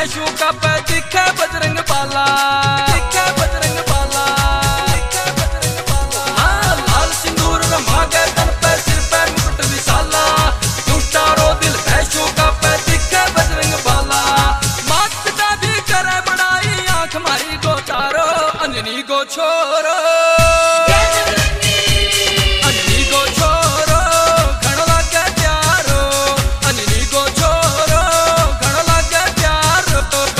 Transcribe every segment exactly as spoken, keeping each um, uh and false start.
भैंसू का पे दिखे बजरंग बाला, दिखे बजरंग बाला, दिखे बजरंग बाला। हाँ, लाल सिंदूर रमा गए तन पे, सिर पे मुकुट विशाला, दुष्टारो दिल भैंसू का पे दिखे बजरंग बाला। मात पिता भी करे बड़ाई, आंख मारी को चारो, अंजनी को छोरो, अंजनी को छोरो, घण लागे प्यारो, अंजनी को छोरो, घण लागे प्यारो।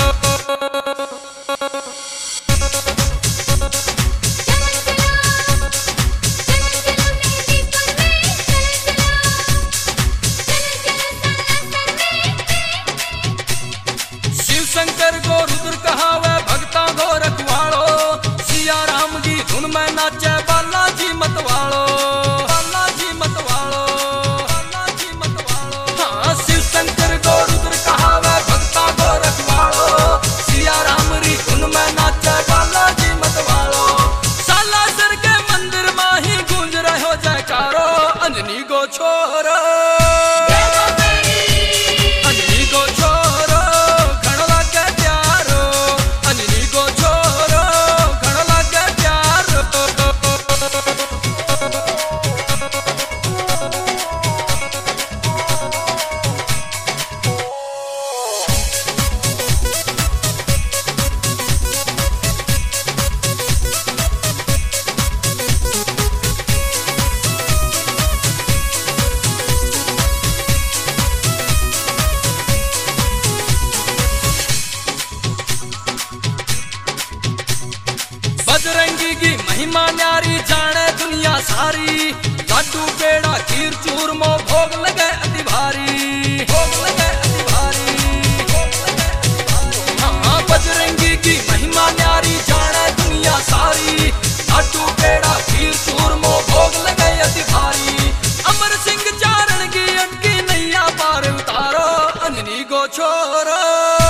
शिव शंकर को रुद्र कहावे भक्ता को रखवाड़ो, सिया राम की धुन में नाचे बालाजी मतवाड़ो, बालाजी मतवाड़ो, बालाजी मतवाड़ो। हाँ, शिव शंकर को रुद्र कहावे भक्ता को रखवाड़ो, सिया राम री धुन में नाचे बालाजी मतवाड़ो। सालासर के मंदिर में ही गूंज रहो जयकारो, अंजनी को छोरो, अंजनी को छोरो, घण लागे प्यारो, अंजनी को छोरो, घण लागे प्यारो। बजरंगी की महिमा न्यारी जाने दुनिया सारी, लाडू पेड़ा खीर चूरमो भोग लगे अति भारी, भोग लगे अति भारी, भोग लगे अति भारी। हाँ, बजरंगी की महिमा न्यारी जाने दुनिया सारी, लाडू पेड़ा खीर चूरमो भोग लगे अति भारी। अमर सिंह चारण की अटकी नैया पार उतारो, अंजनी को छोरो।